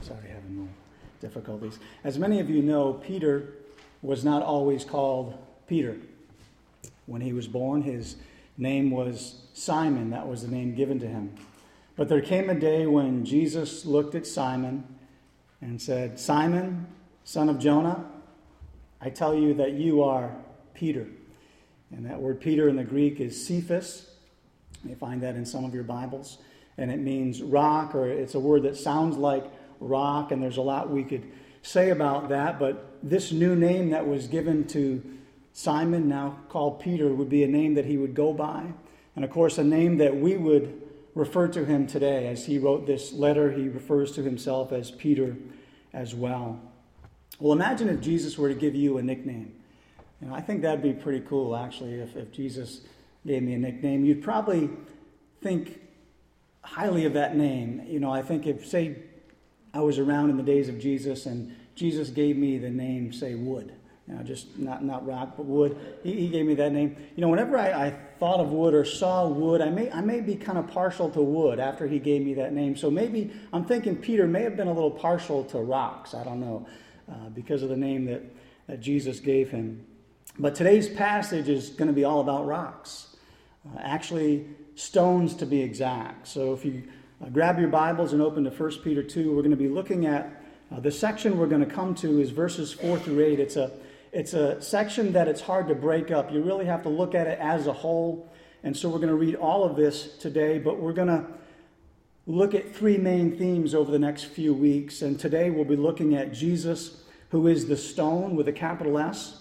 Sorry, having more difficulties. As many of you know, Peter was not always called Peter. When he was born, his name was Simon. That was the name given to him. But there came a day when Jesus looked at Simon and said, "Simon, son of Jonah, I tell you that you are Peter." And that word Peter in the Greek is Cephas. You may find that in some of your Bibles. And it means rock, or it's a word that sounds like rock, and there's a lot we could say about that. But this new name that was given to Simon, now called Peter, would be a name that he would go by. And of course, a name that we would refer to him today. As he wrote this letter, he refers to himself as Peter as well. Well, imagine if Jesus were to give you a nickname. I think that'd be pretty cool, actually, if Jesus gave me a nickname. You'd probably think highly of that name. I think if, say, I was around in the days of Jesus and Jesus gave me the name, say, Wood. Just not rock, but wood. He gave me that name. Whenever I thought of wood or saw wood, I may be kind of partial to wood after he gave me that name. So maybe I'm thinking Peter may have been a little partial to rocks. I don't know, because of the name that Jesus gave him. But today's passage is going to be all about rocks. Actually, stones to be exact. So if you grab your Bibles and open to 1 Peter 2, we're going to be looking at the section we're going to come to is verses 4 through 8. It's a section that it's hard to break up. You really have to look at it as a whole. And so we're going to read all of this today, but we're going to look at three main themes over the next few weeks. And today we'll be looking at Jesus, who is the stone with a capital S.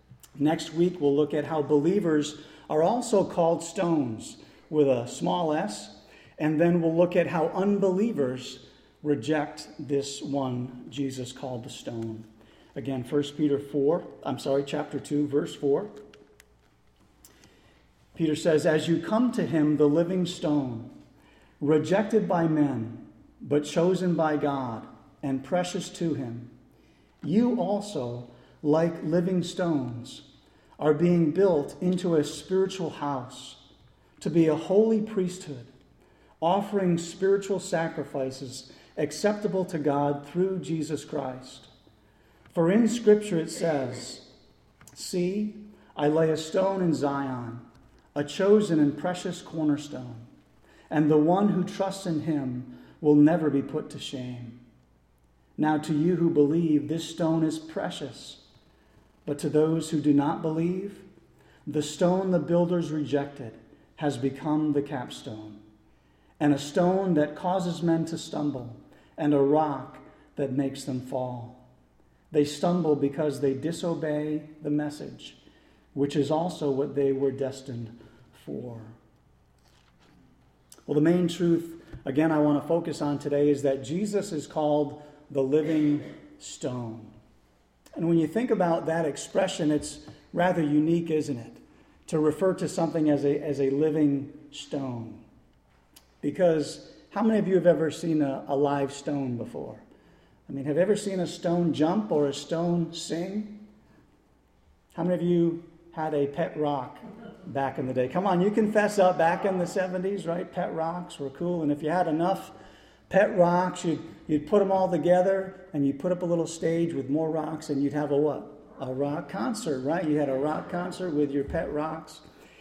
Next week we'll look at how believers are also called stones with a small s. And then we'll look at how unbelievers reject this one Jesus called the stone. Again, 1 Peter chapter 2, verse 4. Peter says, "As you come to him, the living stone, rejected by men, but chosen by God and precious to him, you also, like living stones, are being built into a spiritual house to be a holy priesthood, offering spiritual sacrifices acceptable to God through Jesus Christ. For in Scripture it says, 'See, I lay a stone in Zion, a chosen and precious cornerstone, and the one who trusts in him will never be put to shame.' Now to you who believe, this stone is precious. But to those who do not believe, the stone the builders rejected has become the capstone, and a stone that causes men to stumble, and a rock that makes them fall. They stumble because they disobey the message, which is also what they were destined for." Well, the main truth, again, I want to focus on today is that Jesus is called the living stone. And when you think about that expression, it's rather unique, isn't it? To refer to something as a living stone. Because how many of you have ever seen a live stone before? Have you ever seen a stone jump or a stone sing? How many of you had a pet rock back in the day? Come on, you confess up. Back in the 70s, right? Pet rocks were cool. And if you had enough pet rocks, you'd put them all together and you'd put up a little stage with more rocks and you'd have a what? A rock concert, right? You had a rock concert with your pet rocks.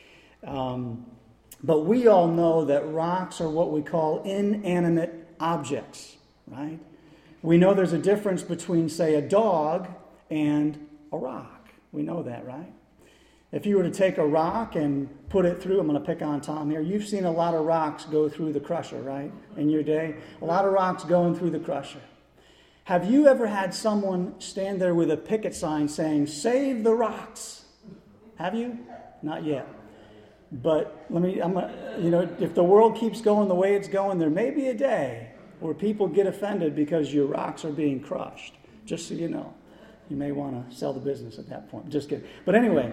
But we all know that rocks are what we call inanimate objects, right? We know there's a difference between, say, a dog and a rock. We know that, right? If you were to take a rock and put it through, I'm going to pick on Tom here. You've seen a lot of rocks go through the crusher, right? In your day. A lot of rocks going through the crusher. Have you ever had someone stand there with a picket sign saying, "Save the rocks"? Have you? Not yet. But if the world keeps going the way it's going, there may be a day where people get offended because your rocks are being crushed. Just so you know. You may want to sell the business at that point. Just kidding. But anyway,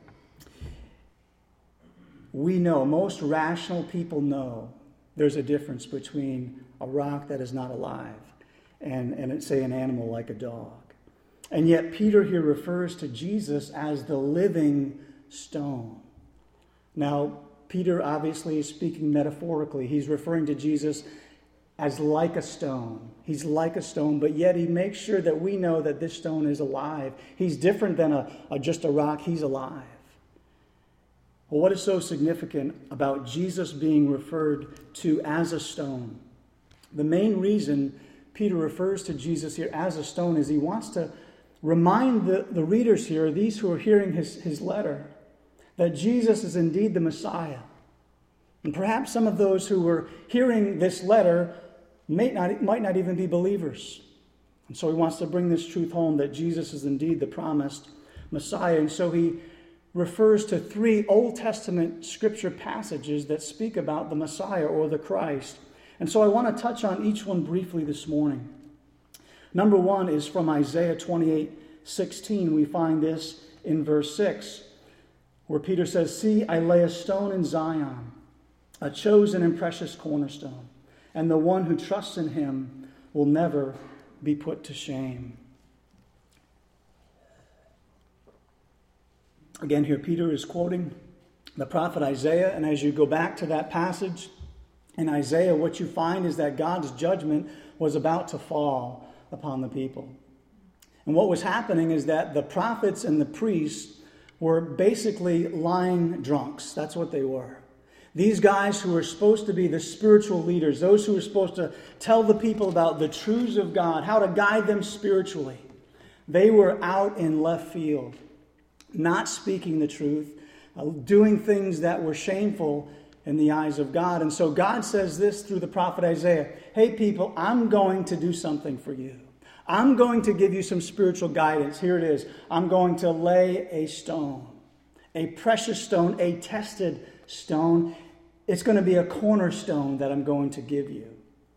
we know, most rational people know, there's a difference between a rock that is not alive and say an animal like a dog. And yet Peter here refers to Jesus as the living stone. Now, Peter obviously is speaking metaphorically. He's referring to Jesus as like a stone. He's like a stone, but yet he makes sure that we know that this stone is alive. He's different than just a rock. He's alive. Well, what is so significant about Jesus being referred to as a stone? The main reason Peter refers to Jesus here as a stone is he wants to remind the readers here, these who are hearing his letter, that Jesus is indeed the Messiah. And perhaps some of those who were hearing this letter might not even be believers. And so he wants to bring this truth home that Jesus is indeed the promised Messiah. And so he refers to 3 Old Testament scripture passages that speak about the Messiah or the Christ. And so I want to touch on each one briefly this morning. Number 1 is from Isaiah 28:16. We find this in verse 6, where Peter says, "See, I lay a stone in Zion, a chosen and precious cornerstone, and the one who trusts in him will never be put to shame." Again, here Peter is quoting the prophet Isaiah, and as you go back to that passage in Isaiah, what you find is that God's judgment was about to fall upon the people. And what was happening is that the prophets and the priests were basically lying drunks. That's what they were. These guys who were supposed to be the spiritual leaders, those who were supposed to tell the people about the truths of God, how to guide them spiritually, they were out in left field, not speaking the truth, doing things that were shameful in the eyes of God. And so God says this through the prophet Isaiah, "Hey people, I'm going to do something for you. I'm going to give you some spiritual guidance. Here it is. I'm going to lay a stone, a precious stone, a tested stone. It's going to be a cornerstone that I'm going to give you.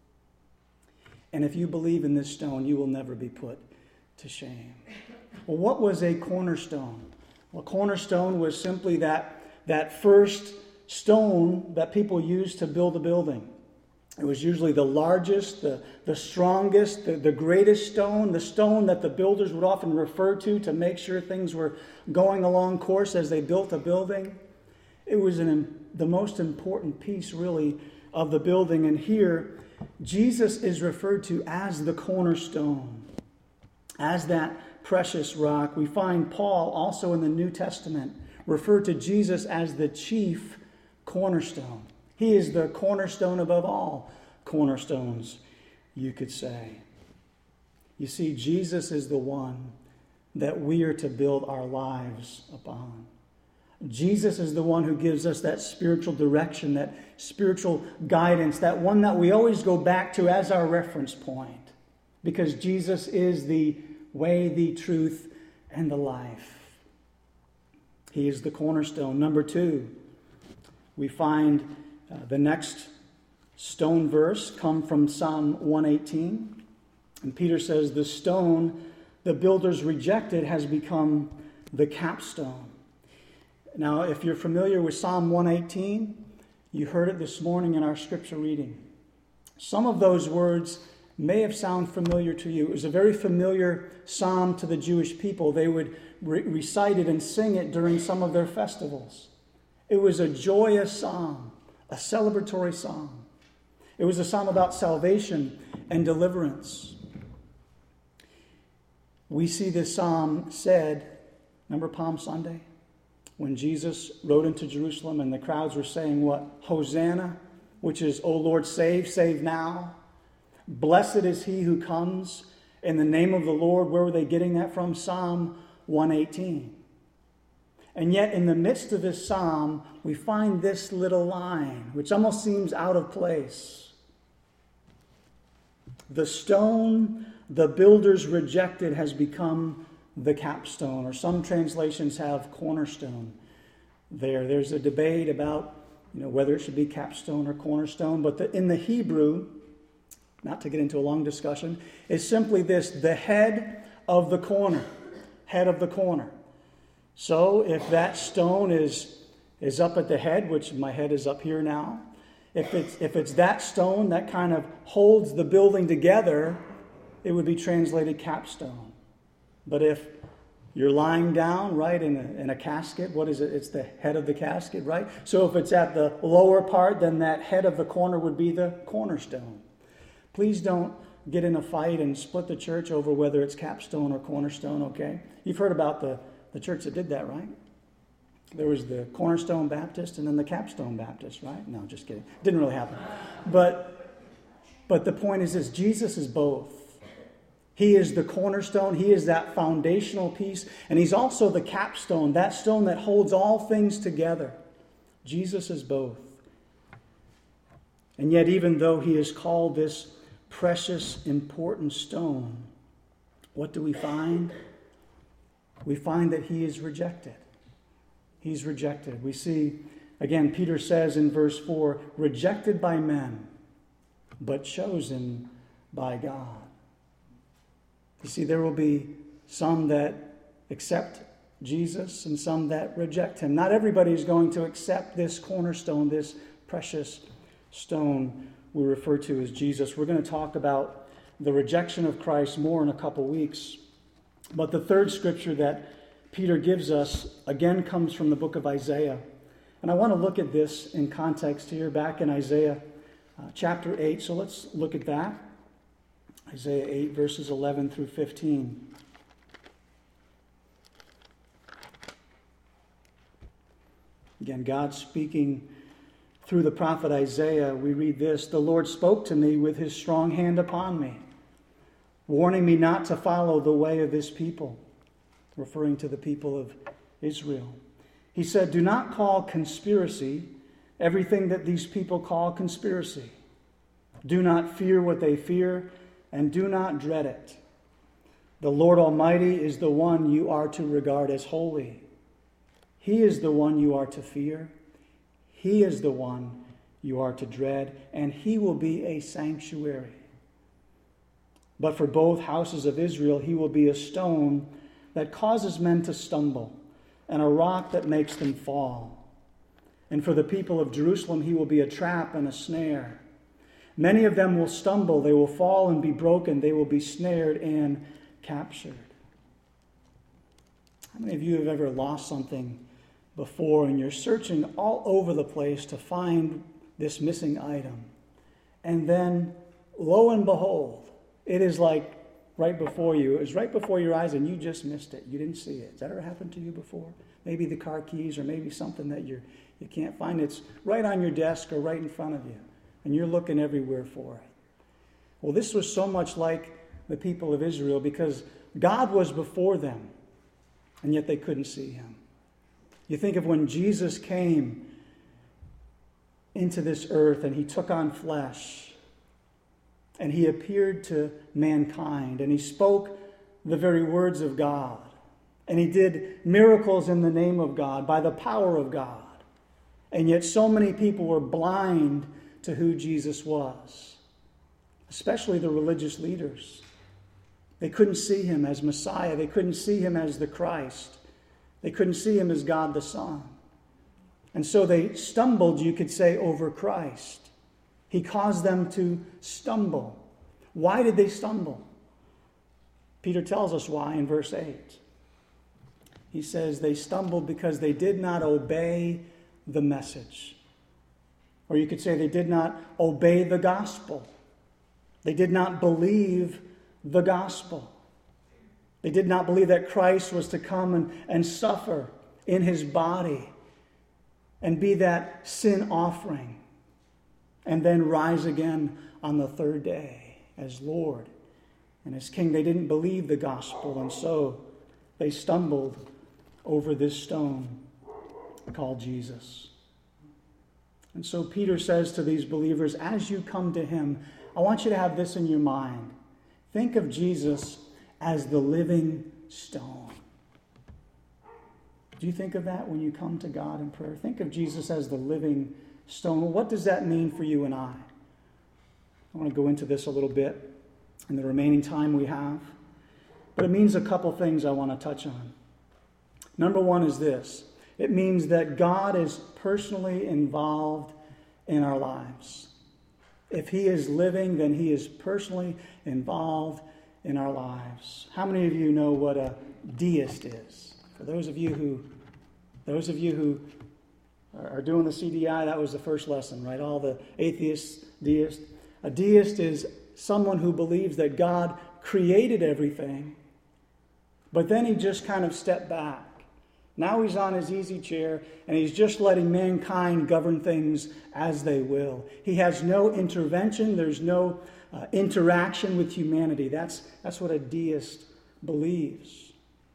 And if you believe in this stone, you will never be put to shame." Well, what was a cornerstone? Well, a cornerstone was simply that first stone that people used to build a building. It was usually the largest, the strongest, the greatest stone, the stone that the builders would often refer to make sure things were going along course as they built a building. It was the most important piece, really, of the building. And here, Jesus is referred to as the cornerstone, as that precious rock. We find Paul also in the New Testament referred to Jesus as the chief cornerstone. He is the cornerstone above all cornerstones, you could say. You see, Jesus is the one that we are to build our lives upon. Jesus is the one who gives us that spiritual direction, that spiritual guidance, that one that we always go back to as our reference point. Because Jesus is the way, the truth, and the life. He is the cornerstone. Number 2, we find the next stone verse come from Psalm 118. And Peter says, "The stone the builders rejected has become the capstone." Now, if you're familiar with Psalm 118, you heard it this morning in our scripture reading. Some of those words may have sounded familiar to you. It was a very familiar psalm to the Jewish people. They would recite it and sing it during some of their festivals. It was a joyous psalm, a celebratory psalm. It was a psalm about salvation and deliverance. We see this psalm said, remember Palm Sunday? When Jesus rode into Jerusalem and the crowds were saying what? Hosanna, which is, "O Lord, save now. Blessed is he who comes in the name of the Lord." Where were they getting that from? Psalm 118. And yet in the midst of this psalm, we find this little line, which almost seems out of place. "The stone the builders rejected has become the capstone," or some translations have cornerstone there. There's a debate about whether it should be capstone or cornerstone, but in the Hebrew, not to get into a long discussion, is simply this: the head of the corner. Head of the corner. So if that stone is up at the head, which my head is up here now, if it's that stone that kind of holds the building together, it would be translated capstone. But if you're lying down, right, in a casket, what is it? It's the head of the casket, right? So if it's at the lower part, then that head of the corner would be the cornerstone. Please don't get in a fight and split the church over whether it's Capstone or Cornerstone, okay? You've heard about the church that did that, right? There was the Cornerstone Baptist and then the Capstone Baptist, right? No, just kidding. Didn't really happen. But the point is this: Jesus is both. He is the cornerstone. He is that foundational piece. And he's also the capstone, that stone that holds all things together. Jesus is both. And yet, even though he is called this precious, important stone, what do we find? We find that he is rejected. He's rejected. We see, again, Peter says in verse 4, rejected by men, but chosen by God. You see, there will be some that accept Jesus and some that reject him. Not everybody is going to accept this cornerstone, this precious stone we refer to as Jesus. We're going to talk about the rejection of Christ more in a couple weeks. But the third scripture that Peter gives us, again, comes from the book of Isaiah. And I want to look at this in context here, back in Isaiah chapter 8. So let's look at that. Isaiah 8, verses 11 through 15. Again, God speaking through the prophet Isaiah. We read this: the Lord spoke to me with his strong hand upon me, warning me not to follow the way of his people, referring to the people of Israel. He said, do not call conspiracy everything that these people call conspiracy. Do not fear what they fear, and do not dread it. The Lord Almighty is the one you are to regard as holy. He is the one you are to fear. He is the one you are to dread, and he will be a sanctuary. But for both houses of Israel, he will be a stone that causes men to stumble, and a rock that makes them fall. And for the people of Jerusalem, he will be a trap and a snare. Many of them will stumble, they will fall and be broken, they will be snared and captured. How many of you have ever lost something before and you're searching all over the place to find this missing item? And then, lo and behold, it is like right before you. It was right before your eyes and you just missed it. You didn't see it. Has that ever happened to you before? Maybe the car keys or maybe something that you can't find. It's right on your desk or right in front of you. And you're looking everywhere for it. Well, this was so much like the people of Israel because God was before them, and yet they couldn't see him. You think of when Jesus came into this earth and he took on flesh, and he appeared to mankind, and he spoke the very words of God, and he did miracles in the name of God, by the power of God. And yet so many people were blind to who Jesus was, especially the religious leaders. They couldn't see him as Messiah. They couldn't see him as the Christ. They couldn't see him as God the Son. And so they stumbled, you could say, over Christ. He caused them to stumble. Why did they stumble? Peter tells us why in verse 8. He says they stumbled because they did not obey the message. Or you could say they did not obey the gospel. They did not believe the gospel. They did not believe that Christ was to come and suffer in his body and be that sin offering and then rise again on the third day as Lord and as King. They didn't believe the gospel, and so they stumbled over this stone called Jesus. And so Peter says to these believers, as you come to him, I want you to have this in your mind. Think of Jesus as the living stone. Do you think of that when you come to God in prayer? Think of Jesus as the living stone. Well, what does that mean for you and I? I want to go into this a little bit in the remaining time we have. But it means a couple things I want to touch on. Number one is this. It means that God is personally involved in our lives. If he is living, then he is personally involved in our lives. How many of you know what a deist is? For those of you who are doing the CDI, that was the first lesson, right? All the atheists, deists. A deist is someone who believes that God created everything, but then he just kind of stepped back. Now he's on his easy chair, and he's just letting mankind govern things as they will. He has no intervention. There's no interaction with humanity. That's what a deist believes.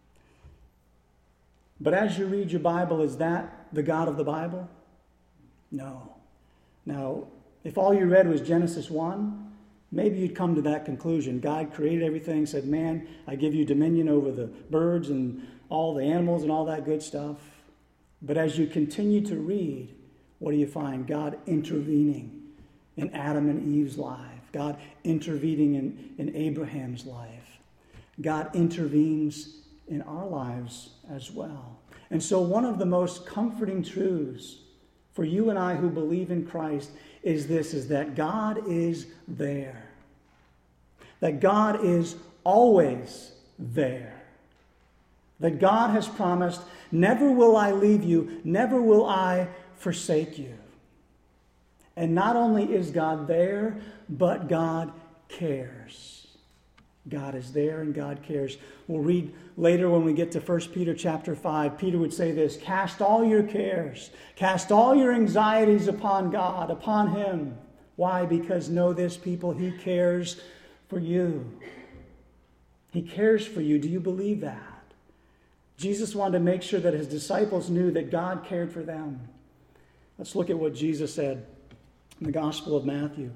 But as you read your Bible, is that the God of the Bible? No. Now, if all you read was Genesis 1, maybe you'd come to that conclusion. God created everything, said, man, I give you dominion over the birds and all the animals and all that good stuff. But as you continue to read, what do you find? God intervening in Adam and Eve's life. God intervening in Abraham's life. God intervenes in our lives as well. And so one of the most comforting truths for you and I who believe in Christ is this, is that God is there. That God is always there. That God has promised, never will I leave you, never will I forsake you. And not only is God there, but God cares. God is there and God cares. We'll read later when we get to 1 Peter chapter 5. Peter would say this, cast all your cares, cast all your anxieties upon God, upon Him. Why? Because know this, people, He cares for you. He cares for you. Do you believe that? Jesus wanted to make sure that His disciples knew that God cared for them. Let's look at what Jesus said in the Gospel of Matthew.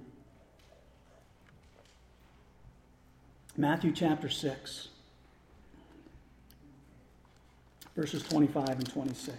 Matthew chapter 6, verses 25 and 26.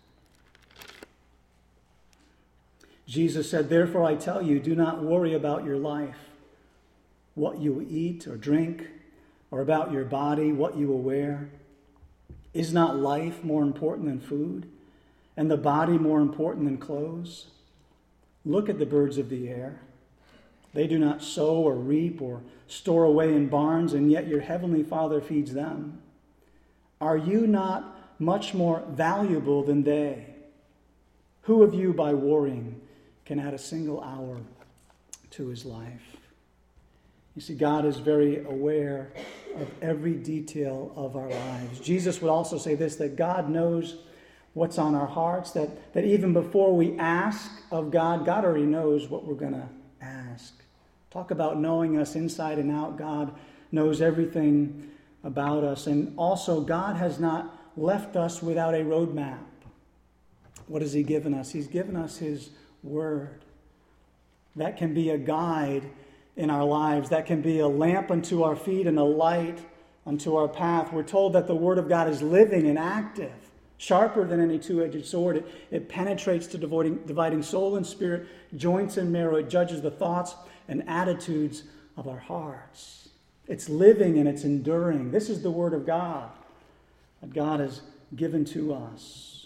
Jesus said, therefore I tell you, do not worry about your life, what you will eat or drink, or about your body, what you will wear. Is not life more important than food, and the body more important than clothes? Look at the birds of the air. They do not sow or reap or store away in barns, and yet your heavenly Father feeds them. Are you not much more valuable than they? Who of you, by worrying, can add a single hour to his life? You see, God is very aware of every detail of our lives. Jesus would also say this, that God knows what's on our hearts, that even before we ask of God, God already knows what we're going to ask. Talk about knowing us inside and out. God knows everything about us. And also, God has not left us without a roadmap. What has He given us? He's given us His Word. That can be a guide in our lives. That can be a lamp unto our feet and a light unto our path. We're told that the Word of God is living and active, sharper than any two-edged sword. It penetrates to dividing soul and spirit, joints and marrow. It judges the thoughts and attitudes of our hearts. It's living and it's enduring. This is the Word of God that God has given to us.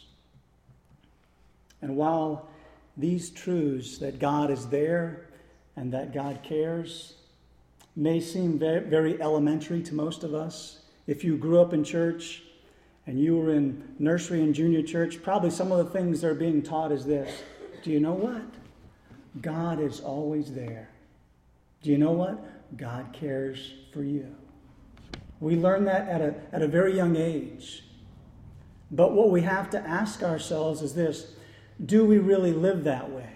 And while these truths, that God is there and that God cares, may seem very, very elementary to most of us, if you grew up in church and you were in nursery and junior church, probably some of the things that are being taught is this. Do you know what? God is always there. Do you know what? God cares for you. We learn that at a very young age. But what we have to ask ourselves is this. Do we really live that way?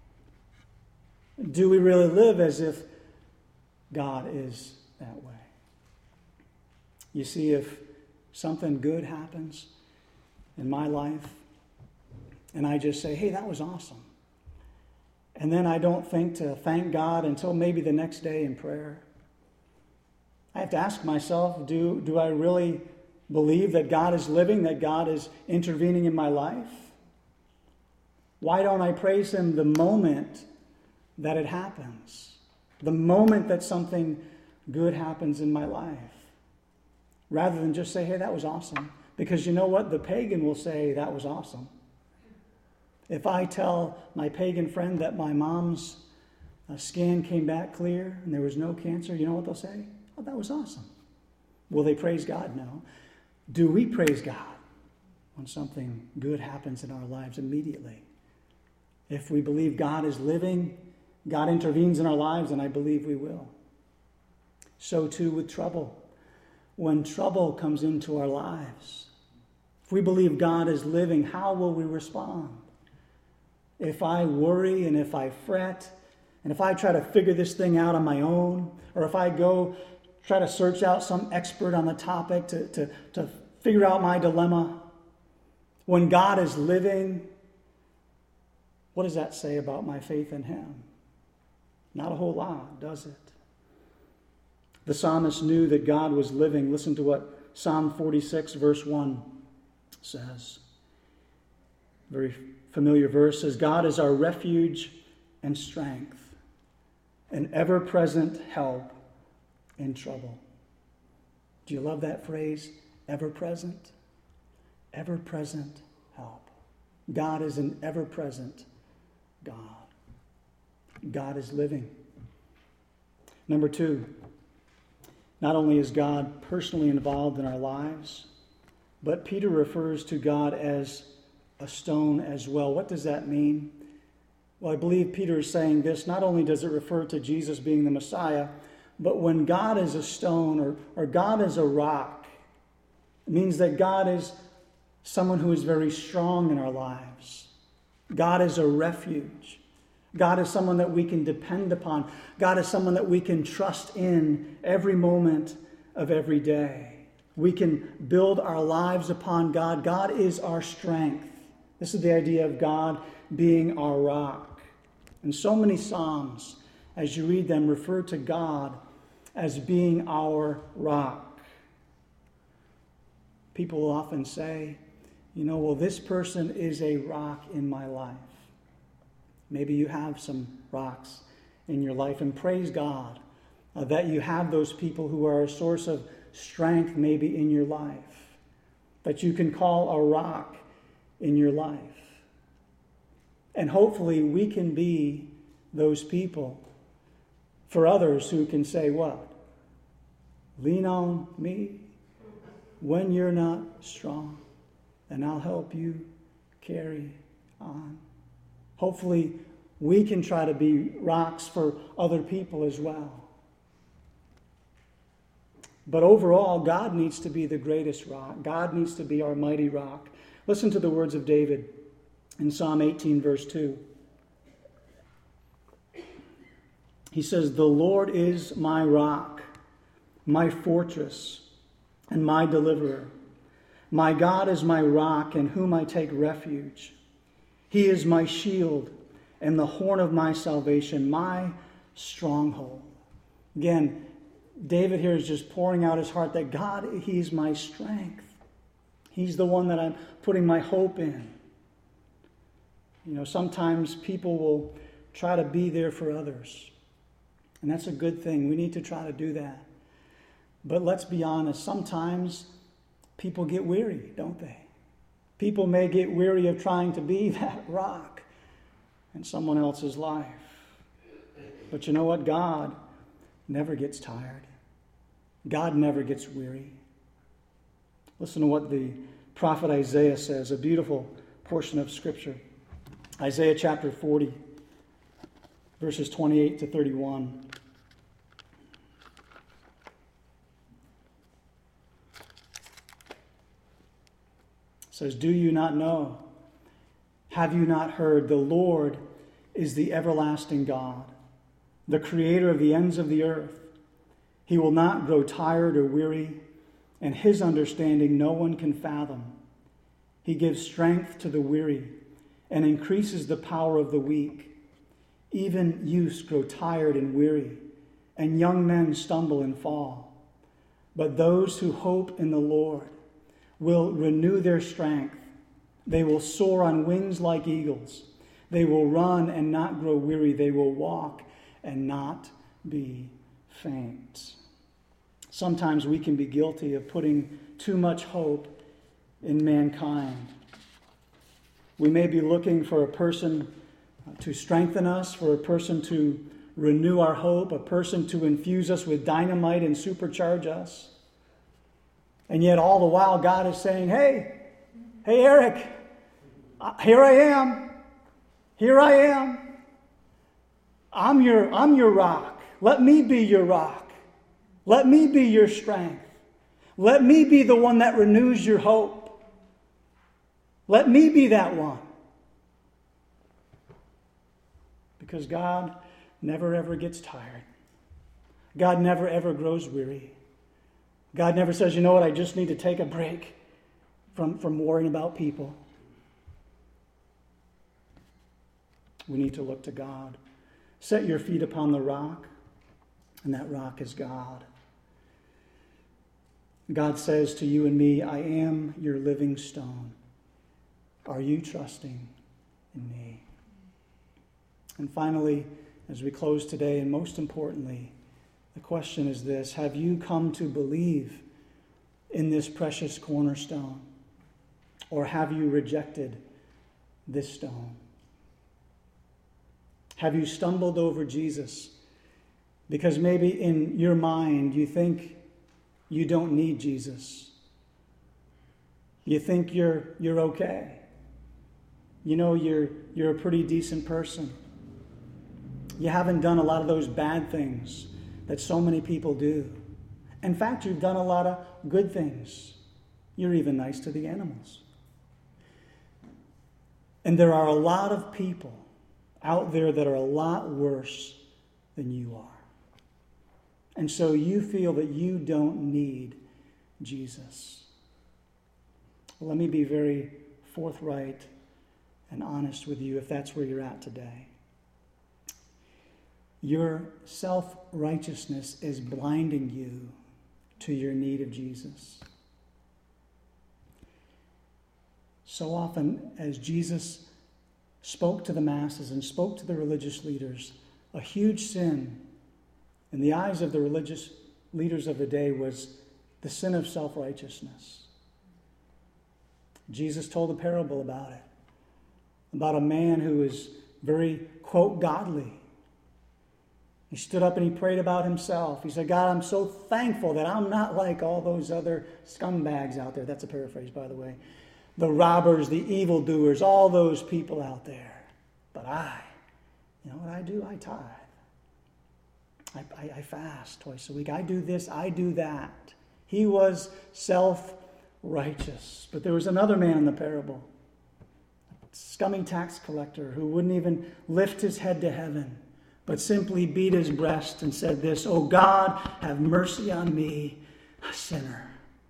Do we really live as if God is that way? You see, if something good happens in my life and I just say, hey, that was awesome. And then I don't think to thank God until maybe the next day in prayer. I have to ask myself, do I really believe that God is living, that God is intervening in my life? Why don't I praise Him the moment that it happens? The moment that something good happens in my life? Rather than just say, hey, that was awesome. Because you know what? The pagan will say, that was awesome. If I tell my pagan friend that my mom's scan came back clear and there was no cancer, you know what they'll say? Oh, that was awesome. Will they praise God? No. Do we praise God when something good happens in our lives immediately? If we believe God is living, God intervenes in our lives, and I believe we will. So too with trouble. When trouble comes into our lives, if we believe God is living, how will we respond? If I worry and if I fret, and if I try to figure this thing out on my own, or if I go try to search out some expert on the topic to figure out my dilemma, when God is living, what does that say about my faith in Him? Not a whole lot, does it? The psalmist knew that God was living. Listen to what Psalm 46, verse 1 says. Very familiar verse says, God is our refuge and strength, an ever-present help in trouble. Do you love that phrase? Ever-present? Ever-present help. God is an ever-present God. God is living. Number 2, not only is God personally involved in our lives, but Peter refers to God as a stone as well. What does that mean? Well, I believe Peter is saying this. Not only does it refer to Jesus being the Messiah, but when God is a stone or God is a rock, it means that God is someone who is very strong in our lives. God is a refuge. God is someone that we can depend upon. God is someone that we can trust in every moment of every day. We can build our lives upon God. God is our strength. This is the idea of God being our rock. And so many Psalms, as you read them, refer to God as being our rock. People will often say, well, this person is a rock in my life. Maybe you have some rocks in your life, and praise God that you have those people who are a source of strength maybe in your life, that you can call a rock in your life. And hopefully we can be those people for others who can say what? Lean on me when you're not strong, and I'll help you carry on. Hopefully, we can try to be rocks for other people as well. But overall, God needs to be the greatest rock. God needs to be our mighty rock. Listen to the words of David in Psalm 18, verse 2. He says, "The Lord is my rock, my fortress, and my deliverer. My God is my rock in whom I take refuge. He is my shield and the horn of my salvation, my stronghold." Again, David here is just pouring out his heart that God, He's my strength. He's the one that I'm putting my hope in. Sometimes people will try to be there for others. And that's a good thing. We need to try to do that. But let's be honest, sometimes people get weary, don't they? People may get weary of trying to be that rock in someone else's life. But you know what? God never gets tired. God never gets weary. Listen to what the prophet Isaiah says, a beautiful portion of Scripture. Isaiah chapter 40, verses 28 to 31. Says, "Do you not know? Have you not heard? The Lord is the everlasting God, the creator of the ends of the earth. He will not grow tired or weary, and His understanding no one can fathom. He gives strength to the weary and increases the power of the weak. Even youths grow tired and weary, and young men stumble and fall. But those who hope in the Lord will renew their strength. They will soar on wings like eagles. They will run and not grow weary. They will walk and not be faint." Sometimes we can be guilty of putting too much hope in mankind. We may be looking for a person to strengthen us, for a person to renew our hope, a person to infuse us with dynamite and supercharge us. And yet all the while God is saying, hey Eric, here I am. Here I am. I'm your rock. Let me be your rock. Let me be your strength. Let me be the one that renews your hope. Let me be that one. Because God never ever gets tired. God never ever grows weary. God never says, you know what, I just need to take a break from worrying about people. We need to look to God. Set your feet upon the rock, and that rock is God. God says to you and me, I am your living stone. Are you trusting in me? And finally, as we close today, and most importantly, the question is this: have you come to believe in this precious cornerstone? Or have you rejected this stone? Have you stumbled over Jesus because maybe in your mind you think you don't need Jesus? You think you're okay. You know you're a pretty decent person. You haven't done a lot of those bad things that so many people do. In fact, you've done a lot of good things. You're even nice to the animals. And there are a lot of people out there that are a lot worse than you are. And so you feel that you don't need Jesus. Well, let me be very forthright and honest with you if that's where you're at today. Your self-righteousness is blinding you to your need of Jesus. So often, as Jesus spoke to the masses and spoke to the religious leaders, a huge sin in the eyes of the religious leaders of the day was the sin of self-righteousness. Jesus told a parable about a man who was very, quote, godly. He stood up and he prayed about himself. He said, God, I'm so thankful that I'm not like all those other scumbags out there. That's a paraphrase, by the way. The robbers, the evildoers, all those people out there. But you know what I do? I tithe. I fast twice a week. I do this, I do that. He was self-righteous. But there was another man in the parable, a scummy tax collector who wouldn't even lift his head to heaven, but simply beat his breast and said this, "Oh God, have mercy on me, a sinner."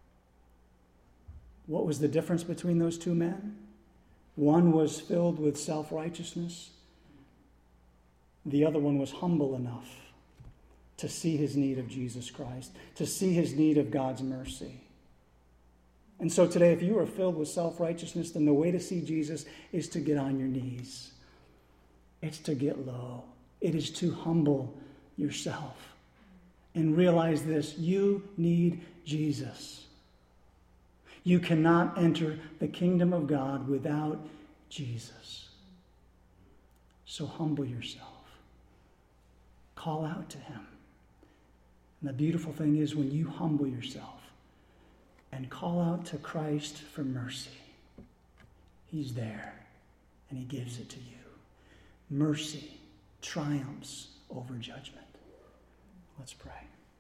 What was the difference between those two men? One was filled with self-righteousness. The other one was humble enough to see his need of Jesus Christ, to see his need of God's mercy. And so today, if you are filled with self-righteousness, then the way to see Jesus is to get on your knees. It's to get low. It is to humble yourself and realize this: you need Jesus. You cannot enter the kingdom of God without Jesus. So humble yourself. Call out to him. And the beautiful thing is, when you humble yourself and call out to Christ for mercy, he's there and he gives it to you. Mercy triumphs over judgment. Let's pray.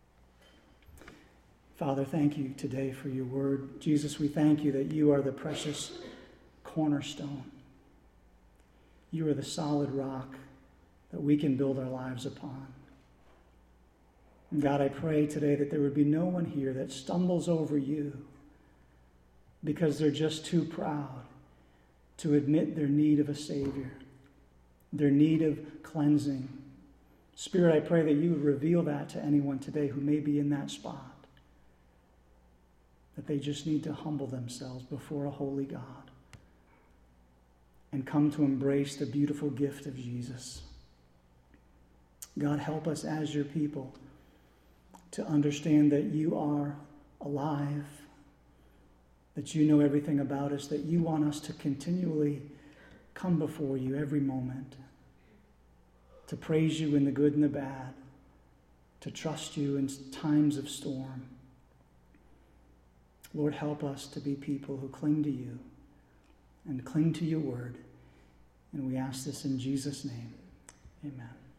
Father, thank you today for your word. Jesus, we thank you that you are the precious cornerstone. You are the solid rock that we can build our lives upon. And God, I pray today that there would be no one here that stumbles over you because they're just too proud to admit their need of a Savior, their need of cleansing. Spirit, I pray that you would reveal that to anyone today who may be in that spot, that they just need to humble themselves before a holy God and come to embrace the beautiful gift of Jesus. God, help us as your people to understand that you are alive, that you know everything about us, that you want us to continually come before you every moment, to praise you in the good and the bad, to trust you in times of storm. Lord, help us to be people who cling to you and cling to your word. And we ask this in Jesus' name. Amen.